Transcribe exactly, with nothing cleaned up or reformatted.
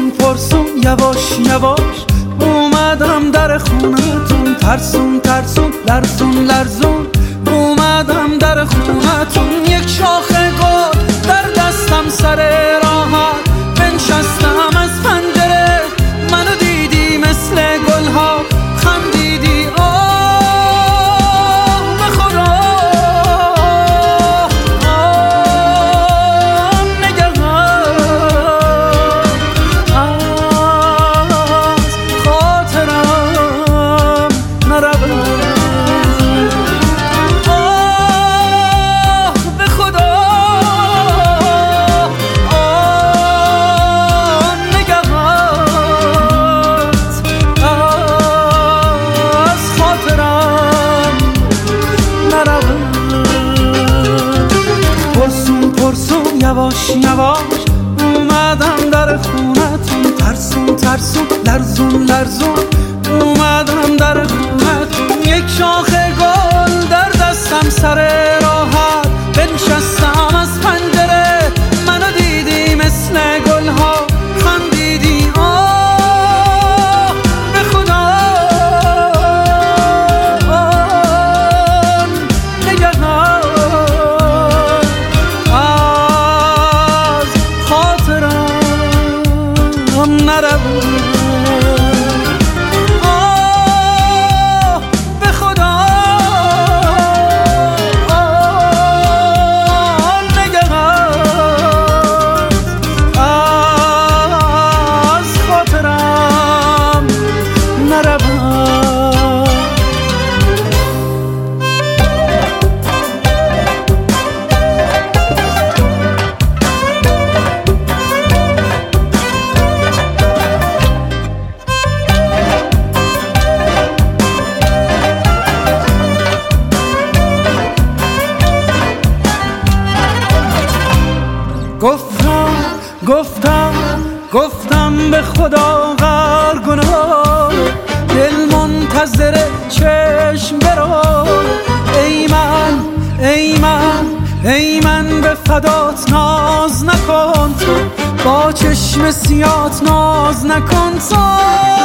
پرسون پرسون یواش یواش اومدم در خونتون، ترسون ترسون لرزون لرزون اومدم در خونتون. یک شاخه گل در دستم سر راحت بنشستم از پنجره، منو دیدی مثل گلها خندیدی آه به خدا آه نگهان از خاطرم نرود آه به خدا آه نگهات از خاطرم نرود. پرسون پرسون یواش یواش اومدم در خونتون، ترسون ترسون لرزون لرزون اومدم در خونتون. یک شاخه گل در دستم سر راحت بنشستم از پنجره، منو دیدی مثل گلها خندیدی آه به خدا آه نگهان از خاطرم نرود آه به خدا آه نگهان از خاطرم نرود. گفتم گفتم گفتم به خدا غر گناه، دل منتظر چشم برو. ای من ای من ای من به فدات ناز نکن تو، با چشم سیات ناز نکن تو.